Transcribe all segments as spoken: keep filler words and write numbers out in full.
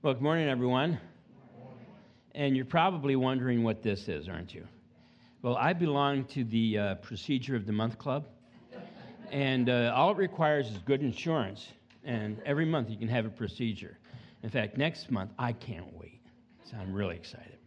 Well, good morning, everyone. And you're probably wondering what this is, aren't you? Well, I belong to the uh, Procedure of the Month Club, and uh, all it requires is good insurance, and every month you can have a procedure. In fact, next month, I can't wait, so I'm really excited.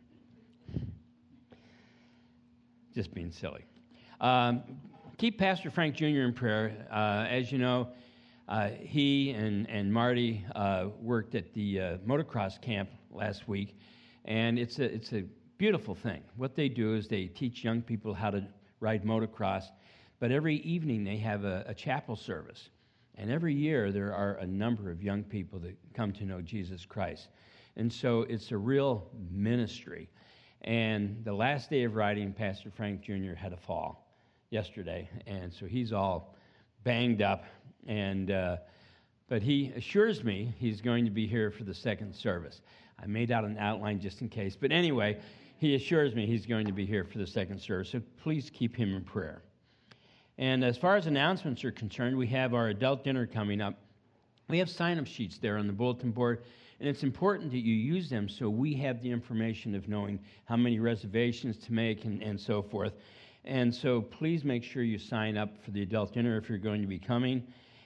Just being silly. Um, keep Pastor Frank Junior in prayer. Uh, as you know, Uh, he and, and Marty uh, worked at the uh, motocross camp last week, and it's a, it's a beautiful thing. What they do is they teach young people how to ride motocross, but every evening they have a, a chapel service. And every year there are a number of young people that come to know Jesus Christ. And so it's a real ministry. And the last day of riding, Pastor Frank Junior had a fall yesterday, and so he's all banged up. And uh, but he assures me he's going to be here for the second service. I made out an outline just in case. But anyway, he assures me he's going to be here for the second service. So please keep him in prayer. And as far as announcements are concerned, we have our adult dinner coming up. We have sign-up sheets there on the bulletin board. And it's important that you use them so we have the information of knowing how many reservations to make and, and so forth. And so please make sure you sign up for the adult dinner if you're going to be coming.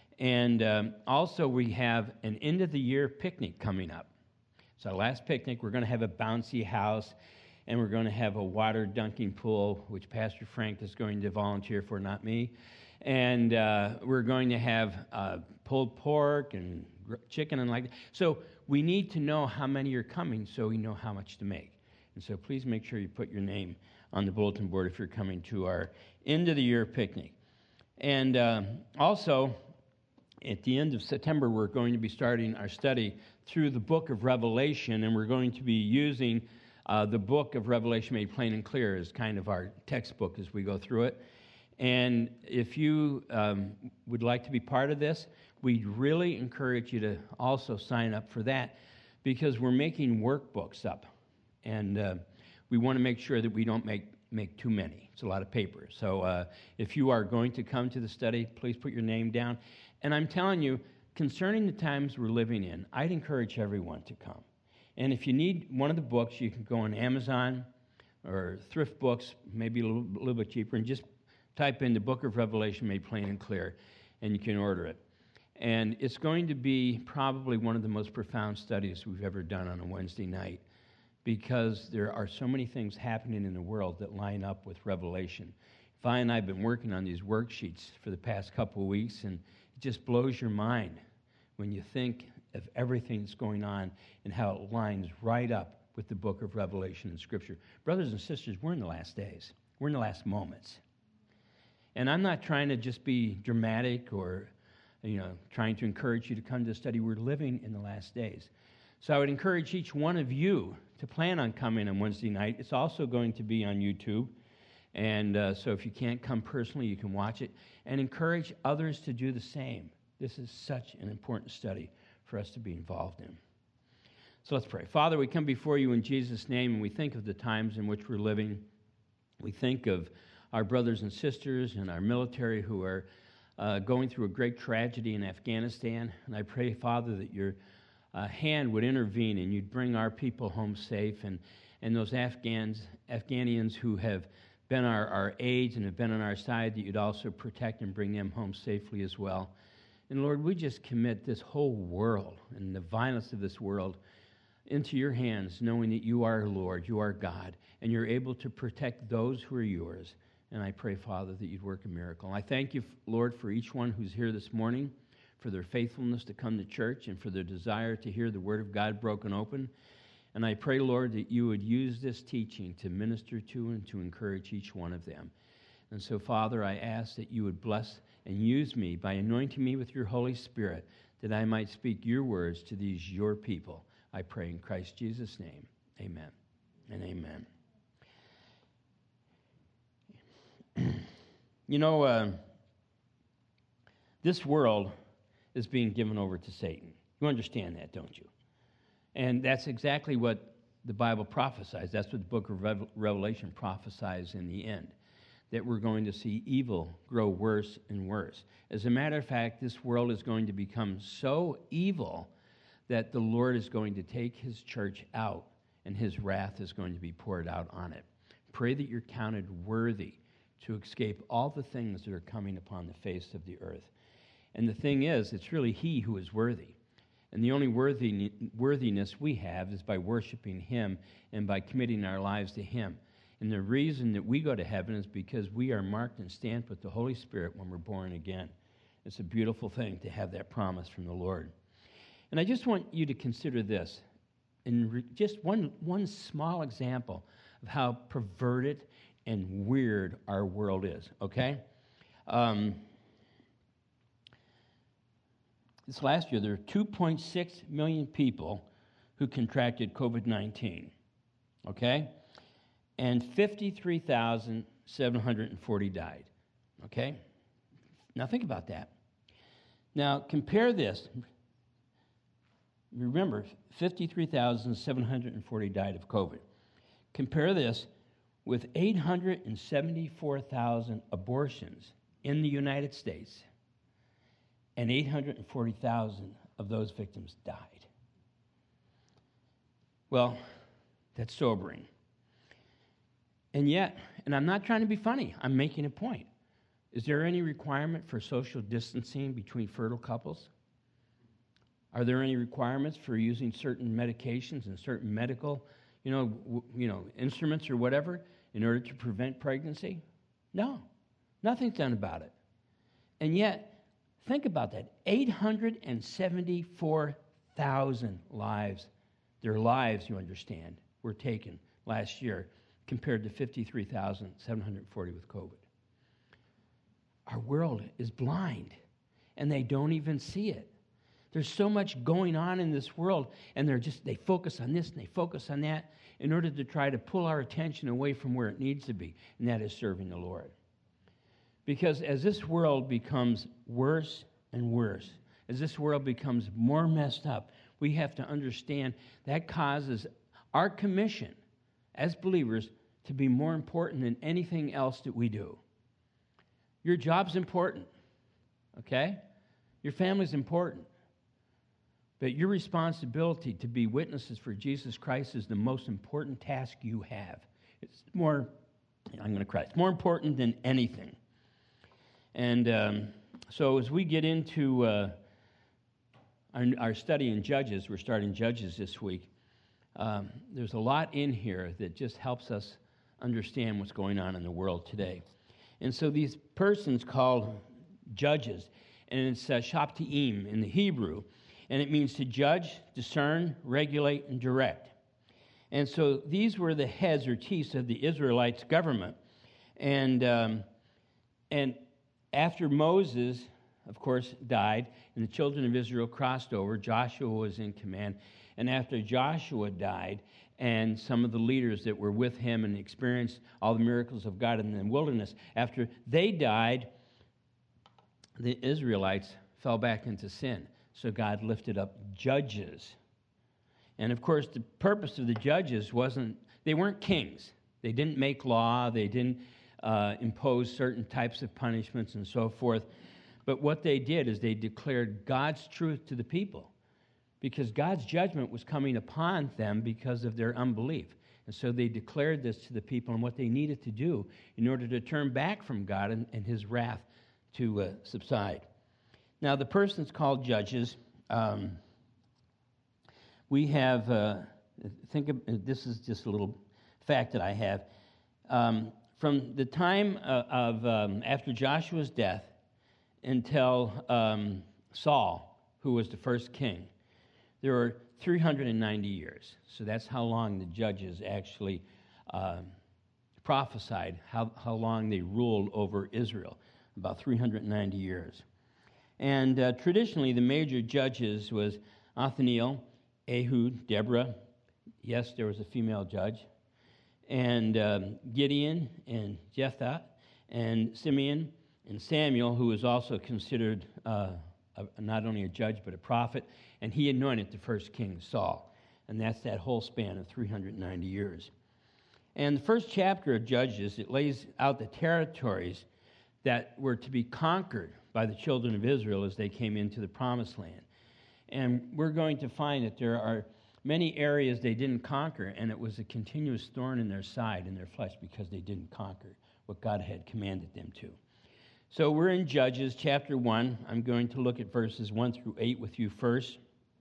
And um, also we have an end-of-the-year picnic coming up. It's our last picnic. We're going to have a bouncy house, and we're going to have a water dunking pool, which Pastor Frank is going to volunteer for, not me. And uh, we're going to have uh, pulled pork and chicken and like that. So we need to know how many are coming so we know how much to make. And so please make sure you put your name on the bulletin board if you're coming to our end-of-the-year picnic. And uh, also, at the end of September, we're going to be starting our study through the book of Revelation, and we're going to be using uh, the book of Revelation Made Plain and Clear as kind of our textbook as we go through it. And if you um, would like to be part of this, we'd really encourage you to also sign up for that, because we're making workbooks up, and uh, we want to make sure that we don't make make too many. It's a lot of paper. So uh, if you are going to come to the study, please put your name down. And I'm telling you, concerning the times we're living in, I'd encourage everyone to come. And if you need one of the books, you can go on Amazon or Thrift Books, maybe a little, a little bit cheaper, and just type in the Book of Revelation Made Plain and Clear, and you can order it. And it's going to be probably one of the most profound studies we've ever done on a Wednesday night, because there are so many things happening in the world that line up with Revelation. Vi and I have been working on these worksheets for the past couple of weeks, and it just blows your mind when you think of everything that's going on and how it lines right up with the book of Revelation in Scripture. Brothers and sisters, we're in the last days. We're in the last moments. And I'm not trying to just be dramatic or, you know, trying to encourage you to come to the study. We're living in the last days. So I would encourage each one of you to plan on coming on Wednesday night. It's also going to be on YouTube. And uh, so if you can't come personally, you can watch it. And encourage others to do the same. This is such an important study for us to be involved in. So let's pray. Father, we come before you in Jesus' name, and we think of the times in which we're living. We think of our brothers and sisters and our military who are uh, going through a great tragedy in Afghanistan. And I pray, Father, that your uh, hand would intervene and you'd bring our people home safe. And, and those Afghans, Afghanians who have been our, our aides and have been on our side, that you'd also protect and bring them home safely as well. And Lord, we just commit this whole world and the violence of this world into your hands, knowing that you are Lord, you are God, and you're able to protect those who are yours. And I pray, Father, that you'd work a miracle. And I thank you, Lord, for each one who's here this morning, for their faithfulness to come to church and for their desire to hear the Word of God broken open. And I pray, Lord, that you would use this teaching to minister to and to encourage each one of them. And so, Father, I ask that you would bless and use me by anointing me with your Holy Spirit, that I might speak your words to these your people. I pray in Christ Jesus' name. Amen and amen. You know, uh, this world is being given over to Satan. You understand that, don't you? And that's exactly what the Bible prophesies. That's what the book of Revelation prophesies in the end, that we're going to see evil grow worse and worse. As a matter of fact, this world is going to become so evil that the Lord is going to take his church out and his wrath is going to be poured out on it. Pray that you're counted worthy to escape all the things that are coming upon the face of the earth. And the thing is, it's really he who is worthy. And the only worthy, worthiness we have is by worshiping him and by committing our lives to him. And the reason that we go to heaven is because we are marked and stamped with the Holy Spirit when we're born again. It's a beautiful thing to have that promise from the Lord. And I just want you to consider this, in re- just one, one small example of how perverted and weird our world is, okay? Um, this last year, there were two point six million people who contracted covid nineteen, okay? And fifty-three thousand seven hundred forty died, okay? Now think about that. Now compare this. Remember, fifty-three thousand seven hundred forty died of COVID. Compare this with eight hundred seventy-four thousand abortions in the United States, and eight hundred forty thousand of those victims died. Well, that's sobering. And yet, and I'm not trying to be funny, I'm making a point. Is there any requirement for social distancing between fertile couples? Are there any requirements for using certain medications and certain medical, you know, w- you know, instruments or whatever in order to prevent pregnancy? No, nothing's done about it. And yet, think about that: eight hundred seventy-four thousand lives, their lives, you understand, were taken last year, compared to fifty-three thousand seven hundred forty with COVID. Our world is blind, and they don't even see it. There's so much going on in this world, and they're just, they focus on this and they focus on that in order to try to pull our attention away from where it needs to be, and that is serving the Lord. Because as this world becomes worse and worse, as this world becomes more messed up, we have to understand that causes our commission as believers to be more important than anything else that we do. Your job's important, okay? Your family's important. But your responsibility to be witnesses for Jesus Christ is the most important task you have. It's more, I'm going to cry, it's more important than anything. And um, so as we get into uh, our, our study in Judges, we're starting Judges this week, um, there's a lot in here that just helps us understand what's going on in the world today. And so these persons called judges, and it's uh, Shaptiim in the Hebrew, and it means to judge, discern, regulate, and direct. And so these were the heads or chiefs of the Israelites' government. And um, and after Moses, of course, died, and the children of Israel crossed over, Joshua was in command. And after Joshua died, and some of the leaders that were with him and experienced all the miracles of God in the wilderness, after they died, the Israelites fell back into sin. So God lifted up judges. And of course, the purpose of the judges wasn't, they weren't kings. They didn't make law. They didn't uh, impose certain types of punishments and so forth. But what they did is they declared God's truth to the people, because God's judgment was coming upon them because of their unbelief. And so they declared this to the people and what they needed to do in order to turn back from God and, and his wrath to uh, subside. Now, the persons called judges, um, we have, uh, think of, this is just a little fact that I have. Um, from the time uh, of um, after Joshua's death until um, Saul, who was the first king, there were three hundred ninety years. So that's how long the judges actually uh, prophesied, how, how long they ruled over Israel, about three hundred ninety years. And uh, traditionally, the major judges was Othniel, Ehud, Deborah. Yes, there was a female judge. And um, Gideon and Jephthah and Simeon and Samuel, who was also considered uh, a, not only a judge but a prophet. And he anointed the first king, Saul. And that's that whole span of three hundred ninety years. And the first chapter of Judges, it lays out the territories that were to be conquered by the children of Israel as they came into the Promised Land. And we're going to find that there are many areas they didn't conquer, and it was a continuous thorn in their side, in their flesh, because they didn't conquer what God had commanded them to. So we're in Judges chapter one. I'm going to look at verses one through eight with you first.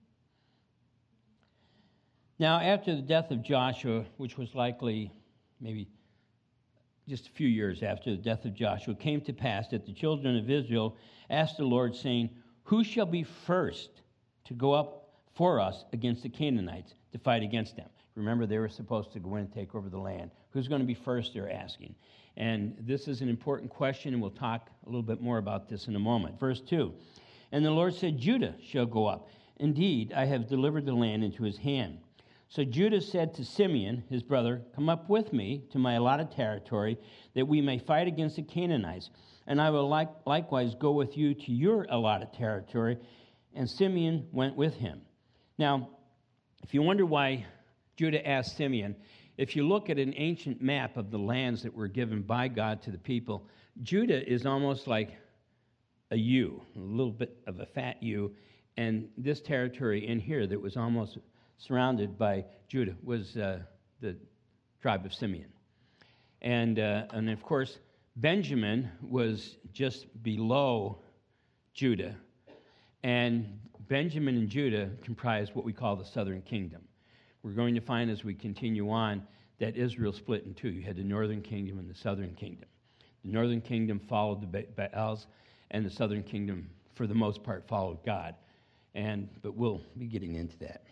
Now, after the death of Joshua, which was likely maybe just a few years after the death of Joshua, it came to pass that the children of Israel asked the Lord, saying, "Who shall be first to go up for us against the Canaanites to fight against them?" Remember, they were supposed to go in and take over the land. Who's going to be first, they're asking. And this is an important question, and we'll talk a little bit more about this in a moment. Verse two, "And the Lord said, Judah shall go up. Indeed, I have delivered the land into his hand." So Judah said to Simeon, his brother, "Come up with me to my allotted territory, that we may fight against the Canaanites. And I will like, likewise go with you to your allotted territory." And Simeon went with him. Now, if you wonder why Judah asked Simeon, if you look at an ancient map of the lands that were given by God to the people, Judah is almost like a U, a little bit of a fat U. And this territory in here that was almost surrounded by Judah was uh, the tribe of Simeon. And, uh, and of course, Benjamin was just below Judah. And Benjamin and Judah comprised what we call the southern kingdom. We're going to find as we continue on that Israel split in two. You had the northern kingdom and the southern kingdom. The northern kingdom followed the Baals, and the southern kingdom, for the most part, followed God. And but we'll be getting into that.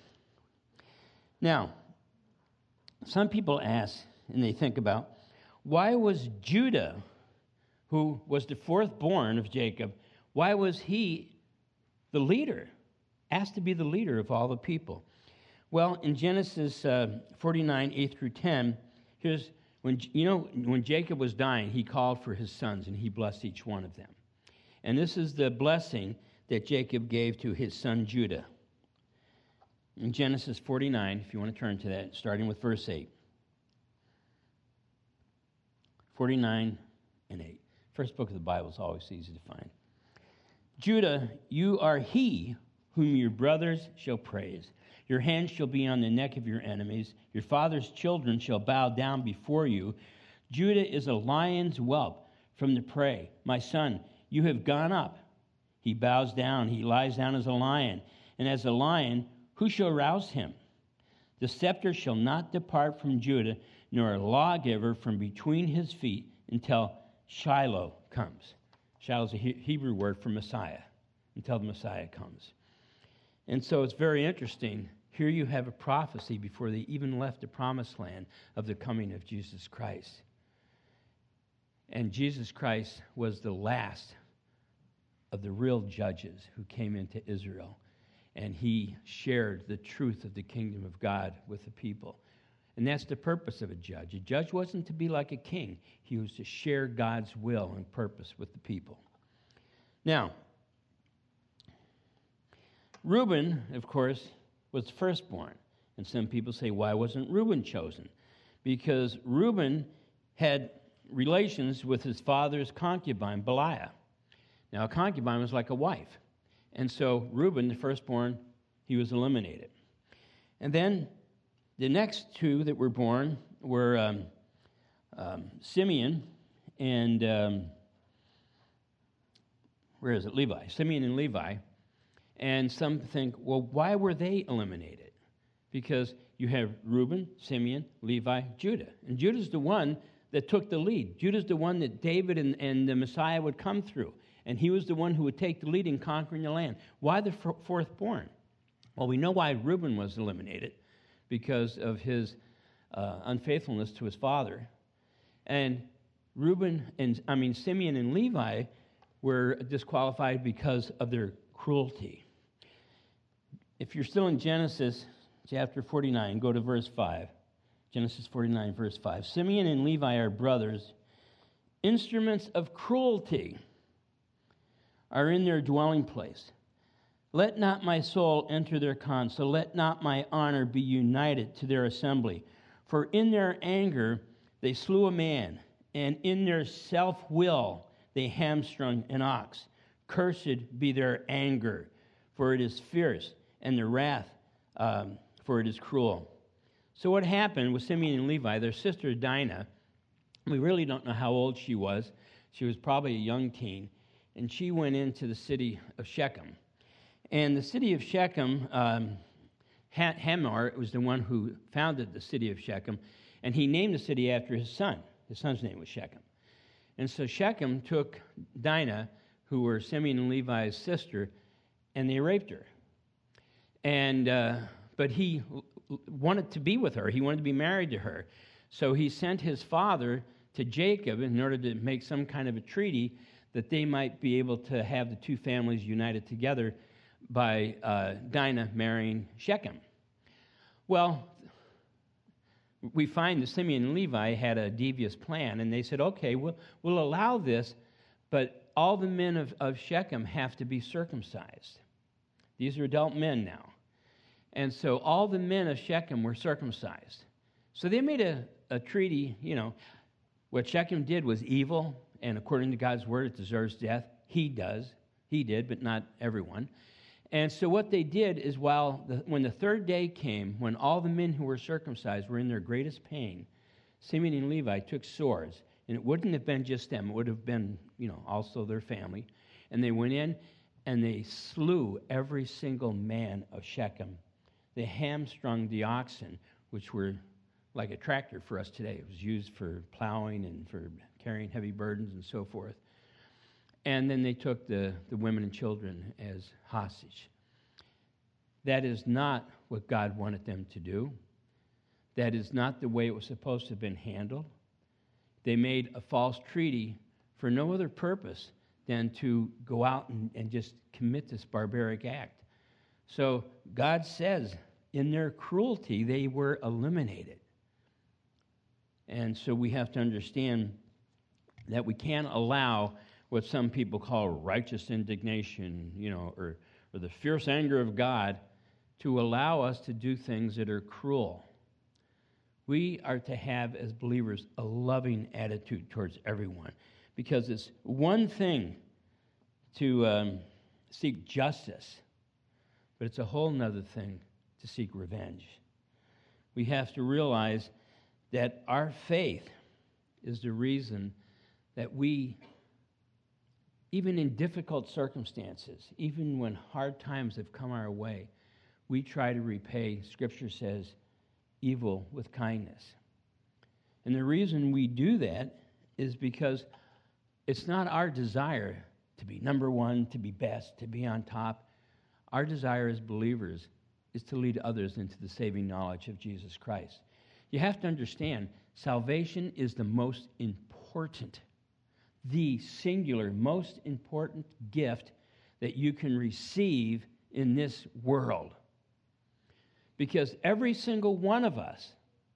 Now, some people ask, and they think about, why was Judah, who was the fourth born of Jacob, why was he the leader, asked to be the leader of all the people? Well, in Genesis uh, forty-nine, eight through ten, here's when you know when Jacob was dying, he called for his sons and he blessed each one of them. And this is the blessing that Jacob gave to his son Judah. In Genesis forty-nine, if you want to turn to that, starting with verse eight. forty-nine and eight. First book of the Bible is always easy to find. "Judah, you are he whom your brothers shall praise. Your hand shall be on the neck of your enemies. Your father's children shall bow down before you. Judah is a lion's whelp from the prey. My son, you have gone up. He bows down. He lies down as a lion. And as a lion, who shall rouse him? The scepter shall not depart from Judah, nor a lawgiver from between his feet, until Shiloh comes." Shiloh is a Hebrew word for Messiah, until the Messiah comes. And so it's very interesting. Here you have a prophecy before they even left the promised land of the coming of Jesus Christ. And Jesus Christ was the last of the real judges who came into Israel. And he shared the truth of the kingdom of God with the people. And that's the purpose of a judge. A judge wasn't to be like a king. He was to share God's will and purpose with the people. Now, Reuben, of course, was the firstborn. And some people say, why wasn't Reuben chosen? Because Reuben had relations with his father's concubine, Belial. Now, a concubine was like a wife. And so Reuben, the firstborn, he was eliminated. And then the next two that were born were um, um, Simeon and, um, where is it, Levi. Simeon and Levi. And some think, well, why were they eliminated? Because you have Reuben, Simeon, Levi, Judah. And Judah's the one that took the lead. Judah's the one that David and, and the Messiah would come through. And he was the one who would take the lead in conquering the land. Why the fourth born? Well, we know why Reuben was eliminated, because of his uh, unfaithfulness to his father. And Reuben and I mean Simeon and Levi were disqualified because of their cruelty. If you're still in Genesis chapter forty-nine, go to verse five. Genesis forty-nine, verse five. "Simeon and Levi are brothers. Instruments of cruelty are in their dwelling place. Let not my soul enter their council. Let not my honor be united to their assembly. For in their anger they slew a man, and in their self-will they hamstrung an ox. Cursed be their anger, for it is fierce, and the wrath, um, for it is cruel. So what happened with Simeon and Levi, their sister Dinah, we really don't know how old she was. She was probably a young teen, and she went into the city of Shechem. And the city of Shechem, um, Hamor was the one who founded the city of Shechem, and he named the city after his son. His son's name was Shechem. And so Shechem took Dinah, who were Simeon and Levi's sister, and they raped her. And uh, but he wanted to be with her. He wanted to be married to her. So he sent his father to Jacob in order to make some kind of a treaty that they might be able to have the two families united together by uh, Dinah marrying Shechem. Well, we find that Simeon and Levi had a devious plan, and they said, okay, we'll, we'll allow this, but all the men of, of Shechem have to be circumcised. These are adult men now. And so all the men of Shechem were circumcised. So they made a, a treaty, you know. What Shechem did was evil, and according to God's word, it deserves death. He does. He did, but not everyone. And so what they did is while the, when the third day came, when all the men who were circumcised were in their greatest pain, Simeon and Levi took swords, and it wouldn't have been just them. It would have been, you know, also their family. And they went in, and they slew every single man of Shechem. They hamstrung the oxen, which were like a tractor for us today. It was used for plowing and for carrying heavy burdens and so forth. And then they took the, the women and children as hostage. That is not what God wanted them to do. That is not the way it was supposed to have been handled. They made a false treaty for no other purpose than to go out and, and just commit this barbaric act. So God says in their cruelty, they were eliminated. And so we have to understand that we can't allow what some people call righteous indignation, you know, or, or the fierce anger of God to allow us to do things that are cruel. We are to have, as believers, a loving attitude towards everyone, because it's one thing to um, seek justice, but it's a whole nother thing to seek revenge. We have to realize that our faith is the reason that we, even in difficult circumstances, even when hard times have come our way, we try to repay, Scripture says, evil with kindness. And the reason we do that is because it's not our desire to be number one, to be best, to be on top. Our desire as believers is to lead others into the saving knowledge of Jesus Christ. You have to understand, salvation is the most important, the singular, most important gift that you can receive in this world. Because every single one of us,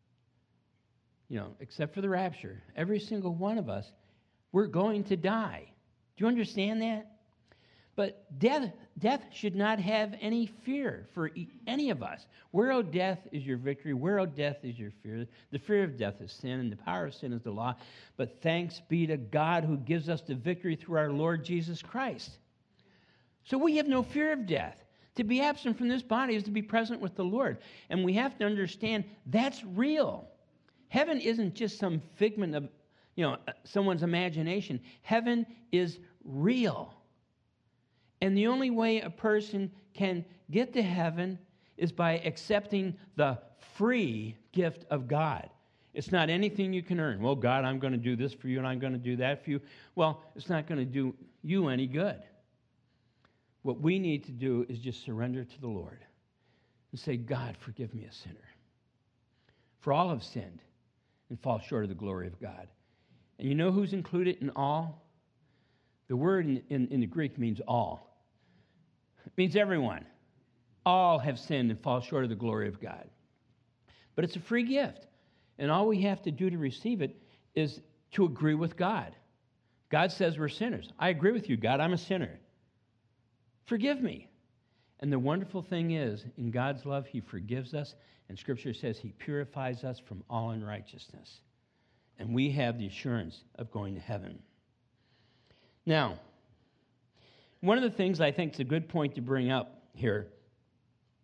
you know, except for the rapture, every single one of us, we're going to die. Do you understand that? But death, death should not have any fear for any of us. Where, O death, is your victory? Where, O death, is your fear? The fear of death is sin, and the power of sin is the law. But thanks be to God who gives us the victory through our Lord Jesus Christ. So we have no fear of death. To be absent from this body is to be present with the Lord. And we have to understand that's real. Heaven isn't just some figment of, you know, someone's imagination. Heaven is real. And the only way a person can get to heaven is by accepting the free gift of God. It's not anything you can earn. Well, God, I'm going to do this for you and I'm going to do that for you. Well, it's not going to do you any good. What we need to do is just surrender to the Lord and say, God, forgive me a sinner. For all have sinned and fall short of the glory of God. And you know who's included in all? The word in, in, in the Greek means all. It means everyone. All have sinned and fall short of the glory of God. But it's a free gift. And all we have to do to receive it is to agree with God. God says we're sinners. I agree with you, God. I'm a sinner. Forgive me. And the wonderful thing is, in God's love, He forgives us. And Scripture says He purifies us from all unrighteousness. And we have the assurance of going to heaven. Now, one of the things I think is a good point to bring up here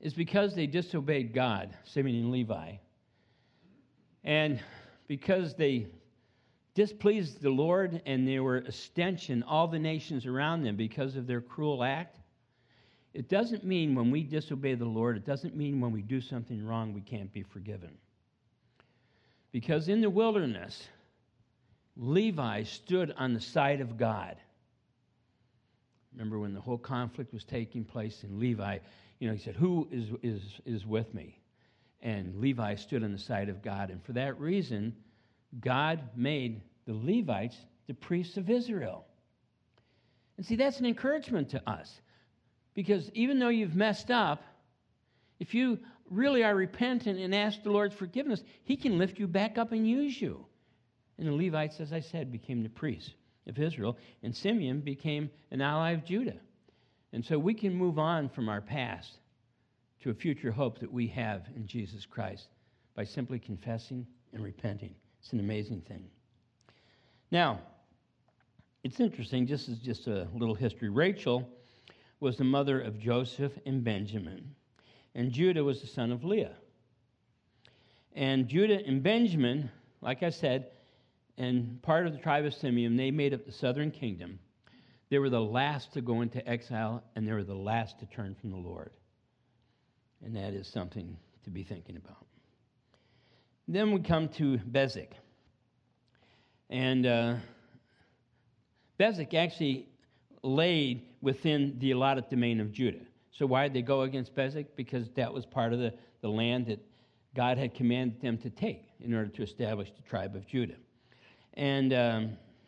is because they disobeyed God, Simeon and Levi. And because they displeased the Lord and they were a stench in all the nations around them because of their cruel act, it doesn't mean when we disobey the Lord, it doesn't mean when we do something wrong we can't be forgiven. Because in the wilderness, Levi stood on the side of God. Remember when the whole conflict was taking place, and Levi, you know, he said, who is, is, is with me? And Levi stood on the side of God. And for that reason, God made the Levites the priests of Israel. And see, that's an encouragement to us. Because even though you've messed up, if you really are repentant and ask the Lord's forgiveness, he can lift you back up and use you. And the Levites, as I said, became the priests of Israel, and Simeon became an ally of Judah. And so we can move on from our past to a future hope that we have in Jesus Christ by simply confessing and repenting. It's an amazing thing. Now, it's interesting, just as just a little history. Rachel was the mother of Joseph and Benjamin, and Judah was the son of Leah. And Judah and Benjamin, like I said, and part of the tribe of Simeon, they made up the southern kingdom. They were the last to go into exile, and they were the last to turn from the Lord. And that is something to be thinking about. Then we come to Bezek. And uh, Bezek actually laid within the allotted domain of Judah. So why did they go against Bezek? Because that was part of the, the land that God had commanded them to take in order to establish the tribe of Judah. And um,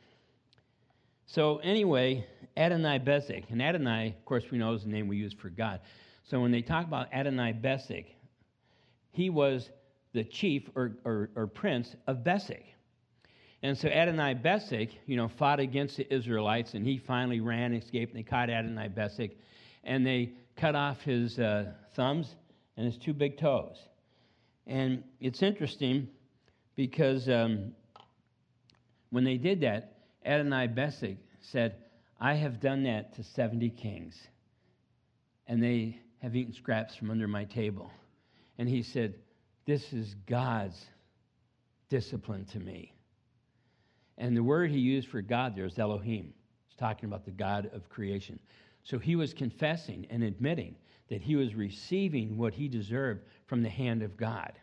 so anyway, Adonai-Bezek, and Adonai, of course, we know is the name we use for God. So when they talk about Adonai-Bezek, he was the chief or, or, or prince of Bezek. And so Adonai-Bezek, you know, fought against the Israelites, and he finally ran and escaped, and they caught Adonai-Bezek, and they cut off his uh, thumbs and his two big toes. And it's interesting because um, when they did that, Adonai-Bezek said, I have done that to seventy kings, and they have eaten scraps from under my table. And he said, this is God's discipline to me. And the word he used for God there is Elohim. He's talking about the God of creation. So he was confessing and admitting that he was receiving what he deserved from the hand of God.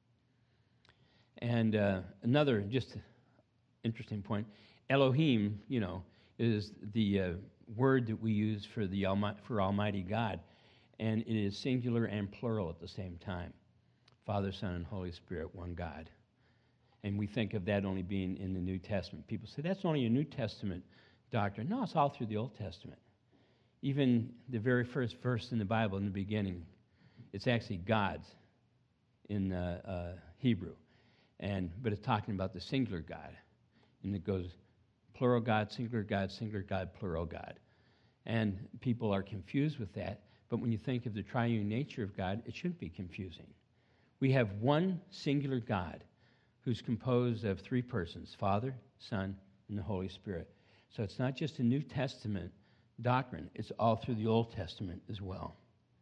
And uh, another just interesting point, Elohim, you know, is the uh, word that we use for the Almighty, for Almighty God. And it is singular and plural at the same time. Father, Son, and Holy Spirit, one God. And we think of that only being in the New Testament. People say, that's only a New Testament doctrine. No, it's all through the Old Testament. Even the very first verse in the Bible in the beginning, it's actually God's in uh, uh, Hebrew. And but it's talking about the singular God. And it goes plural God, singular God, singular God, plural God. And people are confused with that. But when you think of the triune nature of God, it shouldn't be confusing. We have one singular God who's composed of three persons, Father, Son, and the Holy Spirit. So it's not just a New Testament doctrine. It's all through the Old Testament as well.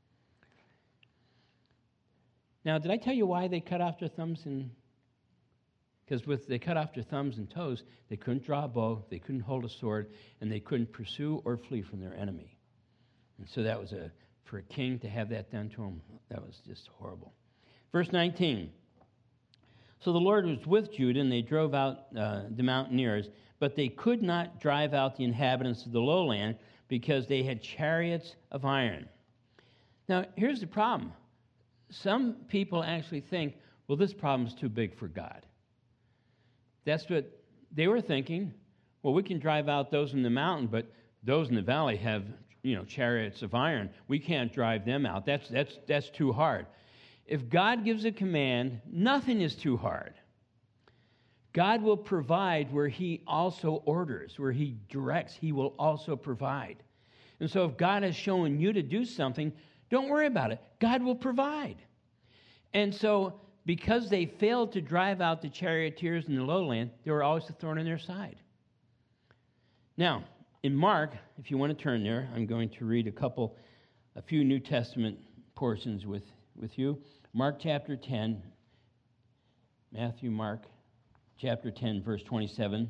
Now, did I tell you why they cut off their thumbs and... Because with they cut off their thumbs and toes, they couldn't draw a bow, they couldn't hold a sword, and they couldn't pursue or flee from their enemy. And so that was a... For a king to have that done to him, that was just horrible. Verse nineteen. So the Lord was with Judah, and they drove out uh, the mountaineers, but they could not drive out the inhabitants of the lowland because they had chariots of iron. Now, here's the problem. Some people actually think, well, this problem's too big for God. That's what they were thinking. Well, we can drive out those in the mountain, but those in the valley have, you know, chariots of iron. We can't drive them out. That's that's that's too hard. If God gives a command, nothing is too hard. God will provide where he also orders, where he directs, he will also provide. And so if God has shown you to do something, don't worry about it. God will provide. And so because they failed to drive out the charioteers in the lowland, they were always a thorn in their side. Now, in Mark, if you want to turn there, I'm going to read a couple, a few New Testament portions with, with you. Mark chapter ten, Matthew, Mark chapter ten, verse twenty-seven.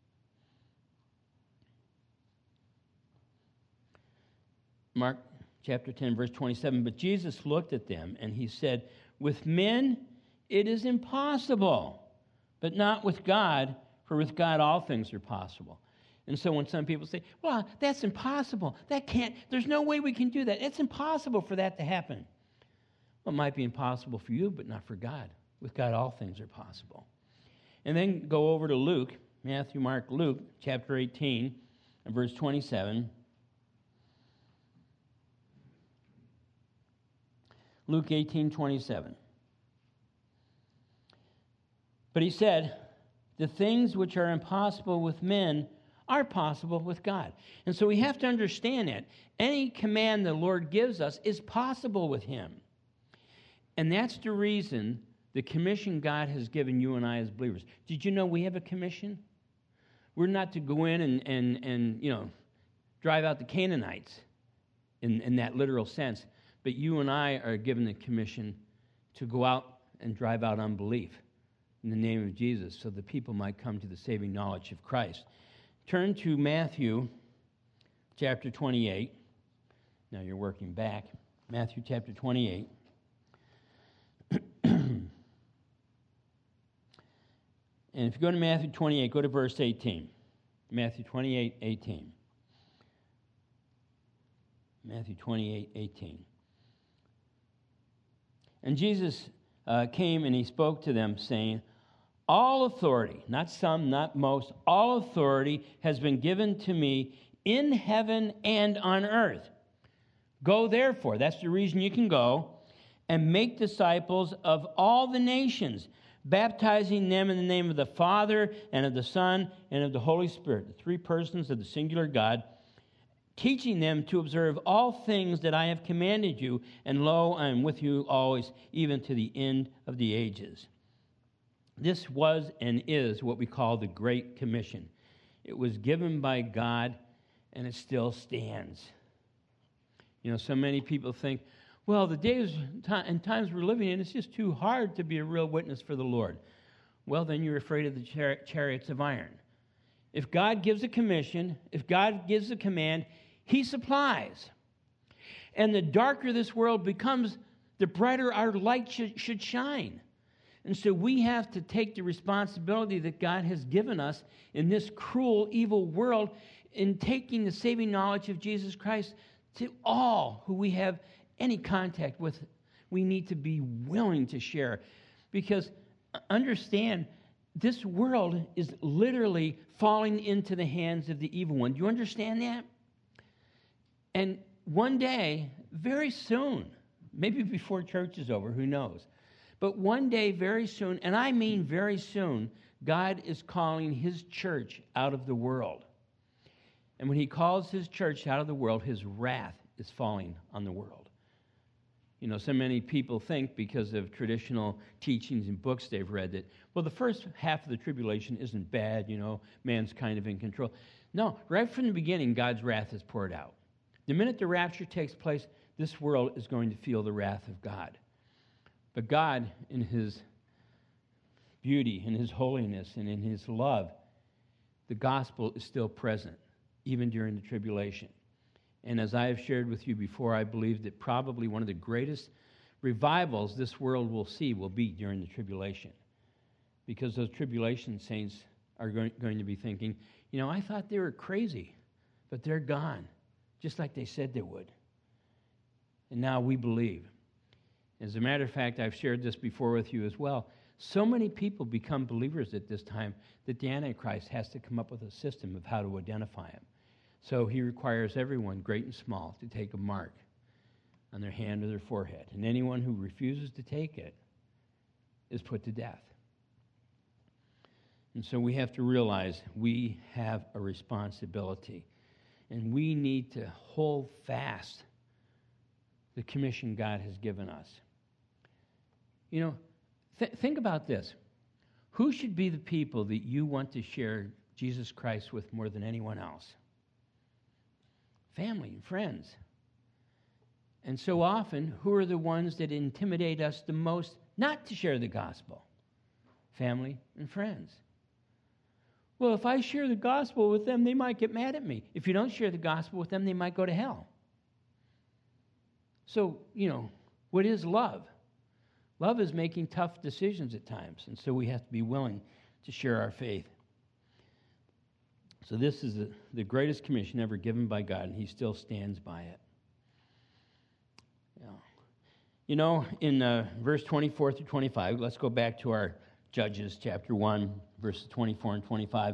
Mark chapter ten, verse twenty-seven. But Jesus looked at them and he said, with men it is impossible, but not with God, for with God all things are possible. And so when some people say, well, that's impossible. That can't, there's no way we can do that. It's impossible for that to happen. Well, it might be impossible for you, but not for God. With God, all things are possible. And then go over to Luke, Matthew, Mark, Luke, chapter eighteen, and verse twenty-seven. Luke eighteen, twenty-seven. But he said, the things which are impossible with men are possible with God. And so we have to understand that. Any command the Lord gives us is possible with him. And that's the reason the commission God has given you and I as believers. Did you know we have a commission? We're not to go in and, and, and you know, drive out the Canaanites in, in that literal sense. But you and I are given the commission to go out and drive out unbelief in the name of Jesus so the people might come to the saving knowledge of Christ. Turn to Matthew chapter twenty-eight. Now you're working back. Matthew chapter twenty-eight. And if you go to Matthew twenty-eight, go to verse eighteen. Matthew twenty-eight, eighteen. Matthew twenty-eight, eighteen. And Jesus uh, came and he spoke to them, saying, all authority, not some, not most, all authority has been given to me in heaven and on earth. Go therefore, that's the reason you can go, and make disciples of all the nations, baptizing them in the name of the Father and of the Son and of the Holy Spirit, the three persons of the singular God, teaching them to observe all things that I have commanded you, and lo, I am with you always, even to the end of the ages. This was and is what we call the Great Commission. It was given by God, and it still stands. You know, so many people think, well, the days and times we're living in, it's just too hard to be a real witness for the Lord. Well, then you're afraid of the char- chariots of iron. If God gives a commission, if God gives a command, he supplies. And the darker this world becomes, the brighter our light should, should shine. And so we have to take the responsibility that God has given us in this cruel, evil world in taking the saving knowledge of Jesus Christ to all who we have any contact with. We need to be willing to share. Because understand, this world is literally falling into the hands of the evil one. Do you understand that? And one day, very soon, maybe before church is over, who knows? But one day, very soon, and I mean very soon, God is calling his church out of the world. And when he calls his church out of the world, his wrath is falling on the world. You know, so many people think because of traditional teachings and books they've read that, well, the first half of the tribulation isn't bad, you know, man's kind of in control. No, right from the beginning, God's wrath is poured out. The minute the rapture takes place, this world is going to feel the wrath of God. But God, in his beauty, in his holiness, and in his love, the gospel is still present, even during the tribulation. And as I have shared with you before, I believe that probably one of the greatest revivals this world will see will be during the tribulation. Because those tribulation saints are going, going to be thinking, you know, I thought they were crazy, but they're gone, just like they said they would. And now we believe. As a matter of fact, I've shared this before with you as well. So many people become believers at this time that the Antichrist has to come up with a system of how to identify him. So he requires everyone, great and small, to take a mark on their hand or their forehead. And anyone who refuses to take it is put to death. And so we have to realize we have a responsibility. And we need to hold fast the commission God has given us. You know, th- think about this. Who should be the people that you want to share Jesus Christ with more than anyone else? Family and friends. And so often, who are the ones that intimidate us the most not to share the gospel? Family and friends. Well, if I share the gospel with them, they might get mad at me. If you don't share the gospel with them, they might go to hell. So, you know, what is love? Love is making tough decisions at times, and so we have to be willing to share our faith. So this is the, the greatest commission ever given by God, and he still stands by it. Yeah. You know, in uh, verse twenty-four through twenty-five, let's go back to our Judges chapter one, verses twenty-four and twenty-five.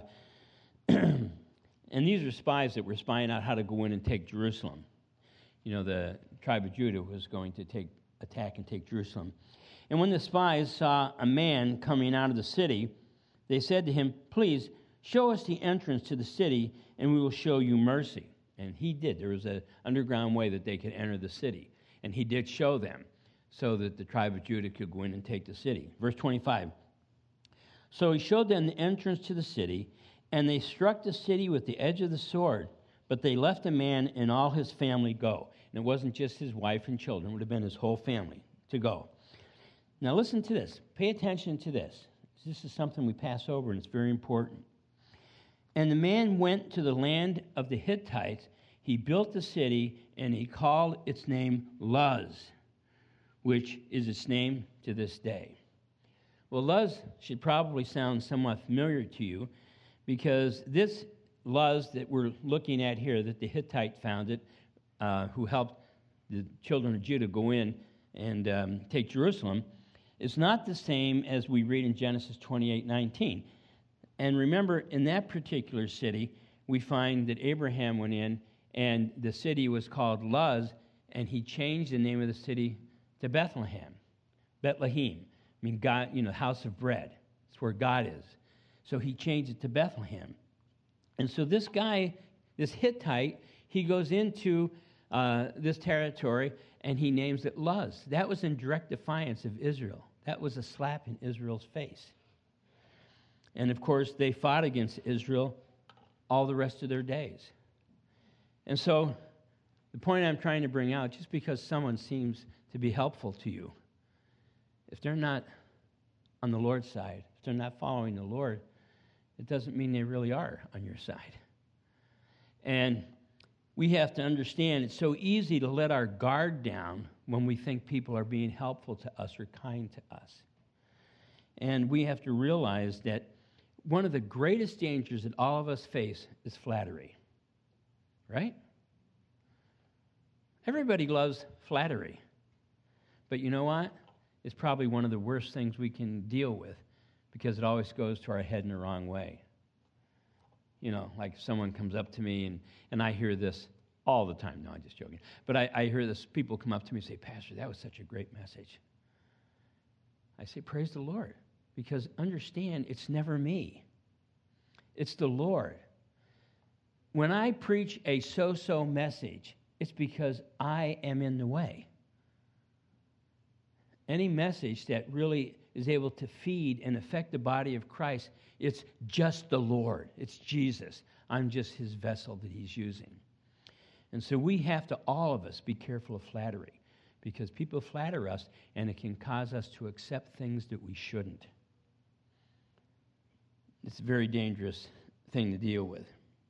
And these are spies that were spying out how to go in and take Jerusalem. You know, the tribe of Judah was going to take attack and take Jerusalem. And when the spies saw a man coming out of the city, they said to him, "Please, show us the entrance to the city, and we will show you mercy." And he did. There was an underground way that they could enter the city. And he did show them so that the tribe of Judah could go in and take the city. Verse twenty-five. So he showed them the entrance to the city, and they struck the city with the edge of the sword, but they left a man and all his family go. And it wasn't just his wife and children. It would have been his whole family to go. Now listen to this. Pay attention to this. This is something we pass over, and it's very important. And the man went to the land of the Hittites. He built the city, and he called its name Luz, which is its name to this day. Well, Luz should probably sound somewhat familiar to you, because this Luz that we're looking at here, that the Hittite founded, uh, who helped the children of Judah go in and um, take Jerusalem, is not the same as we read in Genesis twenty-eight nineteen. And remember, in that particular city, we find that Abraham went in, and the city was called Luz, and he changed the name of the city to Bethlehem. Bethlehem. I mean, God, you know, house of bread. It's where God is. So he changed it to Bethlehem. And so this guy, this Hittite, he goes into uh, this territory, and he names it Luz. That was in direct defiance of Israel. That was a slap in Israel's face. And, of course, they fought against Israel all the rest of their days. And so the point I'm trying to bring out, just because someone seems to be helpful to you, if they're not on the Lord's side, if they're not following the Lord, it doesn't mean they really are on your side. And we have to understand it's so easy to let our guard down when we think people are being helpful to us or kind to us. And we have to realize that one of the greatest dangers that all of us face is flattery. Right? Everybody loves flattery. But you know what? It's probably one of the worst things we can deal with, because it always goes to our head in the wrong way. You know, like if someone comes up to me, and, and I hear this all the time. No, I'm just joking. But I, I hear this, people come up to me and say, "Pastor, that was such a great message." I say, praise the Lord, because understand, it's never me. It's the Lord. When I preach a so-so message, it's because I am in the way. Any message that really is able to feed and affect the body of Christ, it's just the Lord. It's Jesus. I'm just his vessel that he's using. And so we have to, all of us, be careful of flattery, because people flatter us, and it can cause us to accept things that we shouldn't. It's a very dangerous thing to deal with.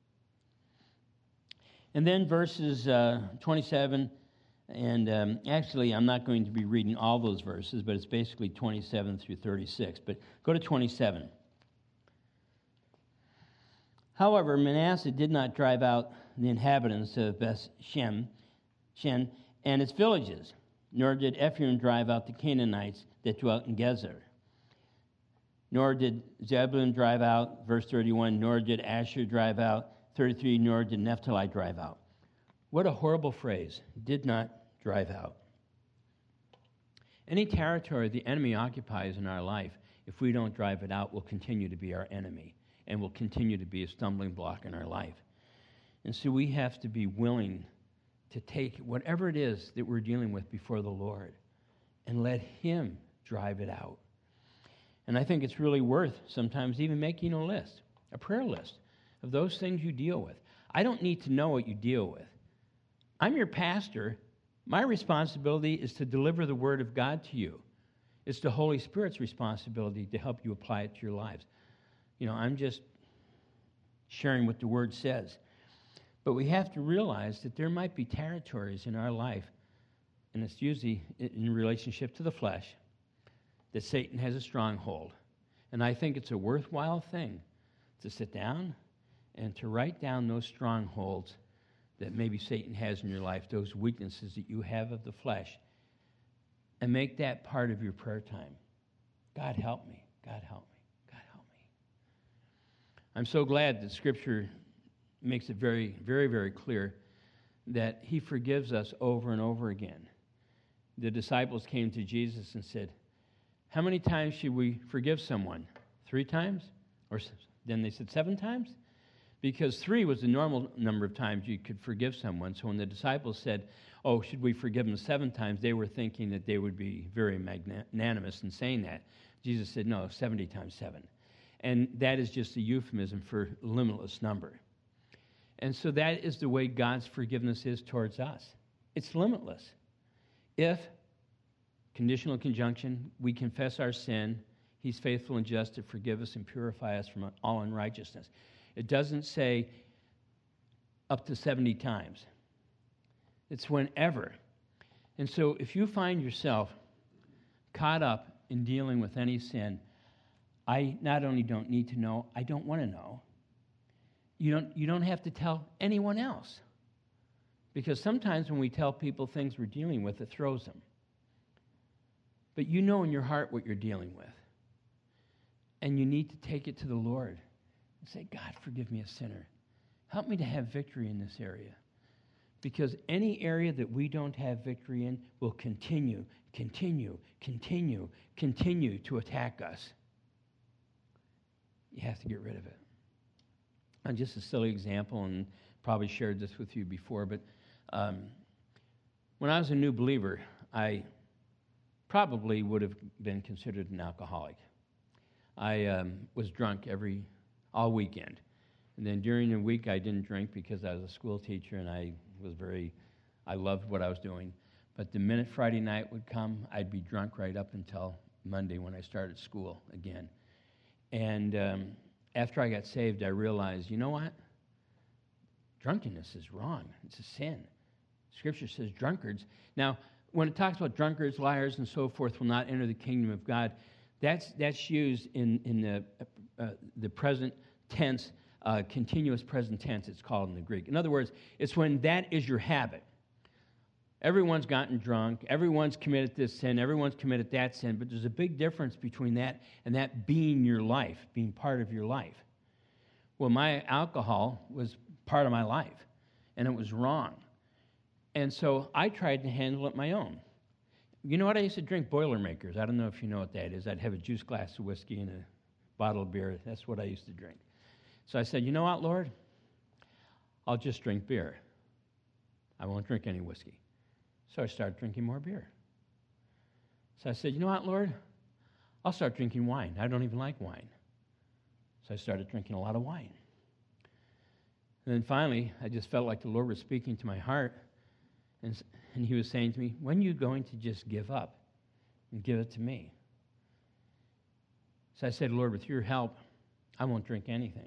And then verses uh, twenty-seven, and um, actually I'm not going to be reading all those verses, but it's basically twenty-seven through thirty-six. But go to twenty-seven. However, Manasseh did not drive out the inhabitants of Beth Shem, Shen and its villages, nor did Ephraim drive out the Canaanites that dwelt in Gezer. Nor did Zebulun drive out, verse thirty-one, nor did Asher drive out, thirty-three, nor did Naphtali drive out. What a horrible phrase, did not drive out. Any territory the enemy occupies in our life, if we don't drive it out, will continue to be our enemy and will continue to be a stumbling block in our life. And so we have to be willing to take whatever it is that we're dealing with before the Lord and let him drive it out. And I think it's really worth sometimes even making a list, a prayer list of those things you deal with. I don't need to know what you deal with. I'm your pastor, My responsibility is to deliver the Word of God to you. It's the Holy Spirit's responsibility to help you apply it to your lives. You know, I'm just sharing what the Word says. But we have to realize that there might be territories in our life, and it's usually in relationship to the flesh, that Satan has a stronghold. And I think it's a worthwhile thing to sit down and to write down those strongholds that maybe Satan has in your life, those weaknesses that you have of the flesh, and make that part of your prayer time. God help me, God help me, God help me. I'm so glad that Scripture makes it very, very, very clear that he forgives us over and over again. The disciples came to Jesus and said, how many times should we forgive someone? Three times? Or then they said seven times? Because three was the normal number of times you could forgive someone. So when the disciples said, oh, should we forgive them seven times, they were thinking that they would be very magnanimous in saying that. Jesus said, no, seventy times seven. And that is just a euphemism for limitless number. And so that is the way God's forgiveness is towards us. It's limitless. If, conditional conjunction, we confess our sin, he's faithful and just to forgive us and purify us from all unrighteousness. It doesn't say up to seventy times. It's whenever. And so if you find yourself caught up in dealing with any sin, I not only don't need to know, I don't want to know. You don't, you don't have to tell anyone else. Because sometimes when we tell people things we're dealing with, it throws them. But you know in your heart what you're dealing with. And you need to take it to the Lord and say, God, forgive me a sinner. Help me to have victory in this area. Because any area that we don't have victory in will continue, continue, continue, continue to attack us. You have to get rid of it. And just a silly example, and probably shared this with you before, but um, when I was a new believer, I probably would have been considered an alcoholic. I um, was drunk every all weekend. And then during the week, I didn't drink because I was a school teacher and I was very, I loved what I was doing. But the minute Friday night would come, I'd be drunk right up until Monday when I started school again. And um, after I got saved, I realized, you know what? Drunkenness is wrong. It's a sin. Scripture says drunkards. Now, when it talks about drunkards, liars, and so forth will not enter the kingdom of God, that's that's used in, in the, uh, the present tense, uh, continuous present tense, it's called in the Greek. In other words, it's when that is your habit. Everyone's gotten drunk. Everyone's committed this sin. Everyone's committed that sin. But there's a big difference between that and that being your life, being part of your life. Well, my alcohol was part of my life, and it was wrong. And so I tried to handle it my own. You know what? I used to drink Boilermakers. I don't know if you know what that is. I'd have a juice glass of whiskey and a bottle of beer. That's what I used to drink. So I said, you know what, Lord? I'll just drink beer. I won't drink any whiskey. So I started drinking more beer. So I said, you know what, Lord? I'll start drinking wine. I don't even like wine. So I started drinking a lot of wine. And then finally, I just felt like the Lord was speaking to my heart. And, and he was saying to me, when are you going to just give up and give it to me? So I said, Lord, with your help, I won't drink anything.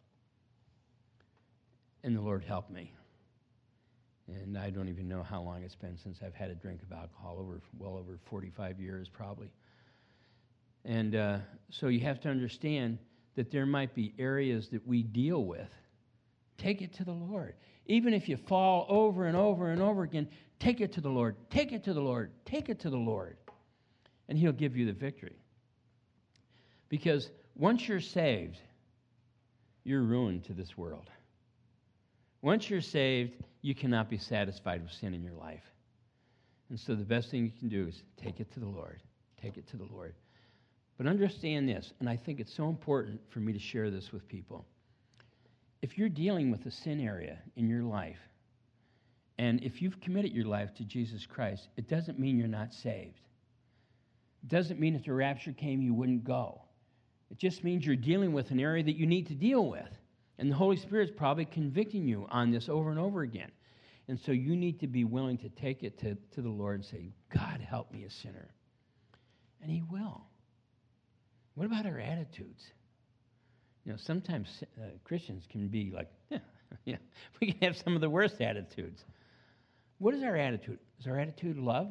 And the Lord helped me. And I don't even know how long it's been since I've had a drink of alcohol, over well over forty-five years probably. And uh, so you have to understand that there might be areas that we deal with. Take it to the Lord. Even if you fall over and over and over again, take it to the Lord. Take it to the Lord. Take it to the Lord. And he'll give you the victory. Because once you're saved, you're ruined to this world. Once you're saved, you cannot be satisfied with sin in your life. And so the best thing you can do is take it to the Lord. Take it to the Lord. But understand this, and I think it's so important for me to share this with people. If you're dealing with a sin area in your life, and if you've committed your life to Jesus Christ, it doesn't mean you're not saved. It doesn't mean if the rapture came, you wouldn't go. It just means you're dealing with an area that you need to deal with. And the Holy Spirit's probably convicting you on this over and over again. And so you need to be willing to take it to, to the Lord and say, God, help me, a sinner. And he will. What about our attitudes? You know, sometimes uh, Christians can be like, yeah, yeah, we can have some of the worst attitudes. What is our attitude? Is our attitude love?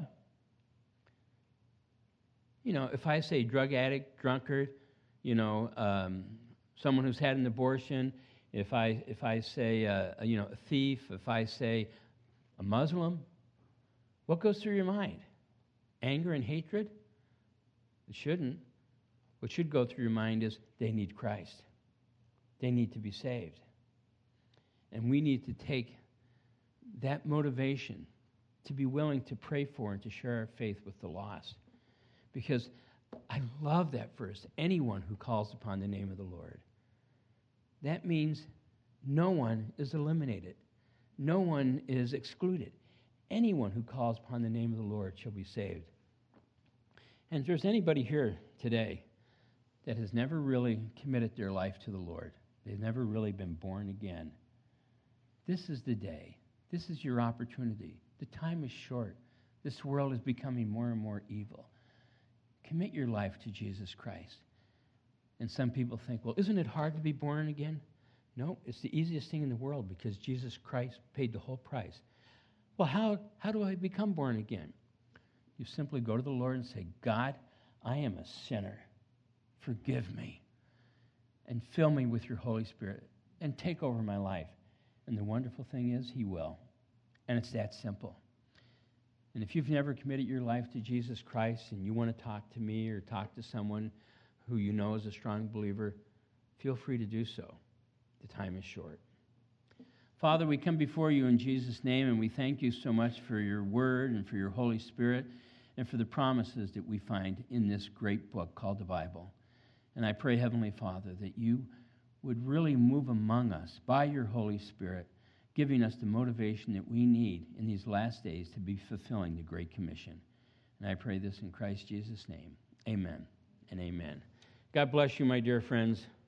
You know, if I say drug addict, drunkard, you know, um, someone who's had an abortion, if I if I say, uh, you know, a thief, if I say a Muslim, what goes through your mind? Anger and hatred? It shouldn't. What should go through your mind is they need Christ. They need to be saved. And we need to take that motivation to be willing to pray for and to share our faith with the lost. Because I love that verse, anyone who calls upon the name of the Lord. That means no one is eliminated. No one is excluded. Anyone who calls upon the name of the Lord shall be saved. And if there's anybody here today that has never really committed their life to the Lord, they've never really been born again, this is the day. This is your opportunity. The time is short. This world is becoming more and more evil. Commit your life to Jesus Christ. And some people think, well, isn't it hard to be born again? No, it's the easiest thing in the world because Jesus Christ paid the whole price. Well, how, how do I become born again? You simply go to the Lord and say, God, I am a sinner. Forgive me. And fill me with your Holy Spirit. And take over my life. And the wonderful thing is, he will. And it's that simple. And if you've never committed your life to Jesus Christ and you want to talk to me or talk to someone who you know is a strong believer, feel free to do so. The time is short. Father, we come before you in Jesus' name, and we thank you so much for your word and for your Holy Spirit and for the promises that we find in this great book called the Bible. And I pray, Heavenly Father, that you would really move among us by your Holy Spirit, giving us the motivation that we need in these last days to be fulfilling the Great Commission. And I pray this in Christ Jesus' name. Amen and amen. God bless you, my dear friends.